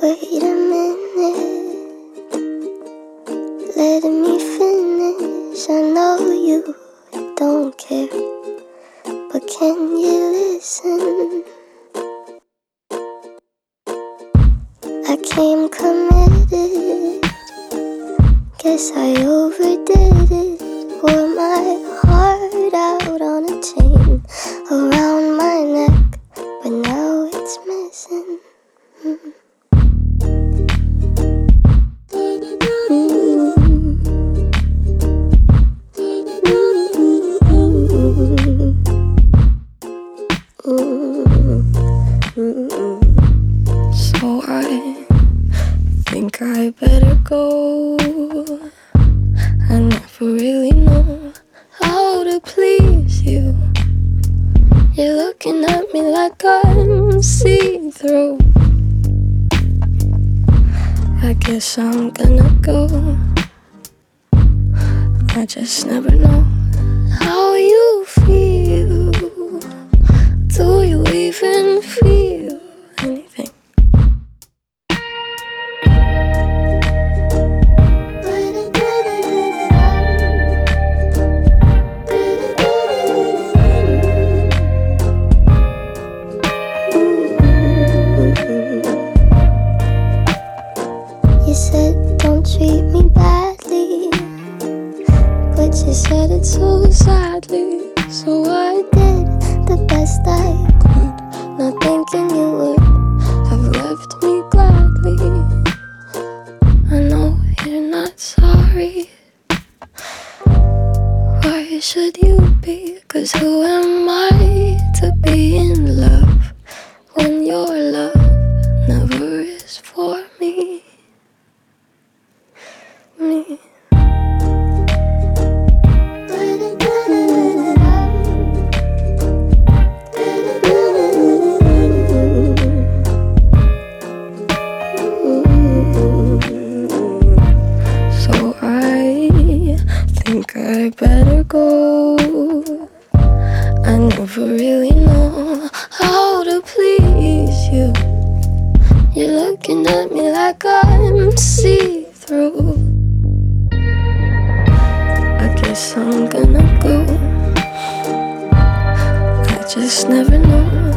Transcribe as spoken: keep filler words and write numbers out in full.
Wait a minute, let me finish. I know you don't care, but can you listen? I came committed, guess I overdid it. Wore my heart out on a chain around my neck, but now it's missing. Mm. So I think I better go. I never really know how to please you. You're looking at me like I'm see-through. I guess I'm gonna go. I just never know how you feel. Do you even feel anything? You said don't treat me badly, but you said it so sadly. So I did the best I could, not thinking you would have left me gladly. I know you're not sorry. Why should you be? 'Cause who am I to be in love when your love never is for me? Me. So I think I better go. I never really know how to please you. You're looking at me like I'm see-through. I guess I'm gonna go. I just never know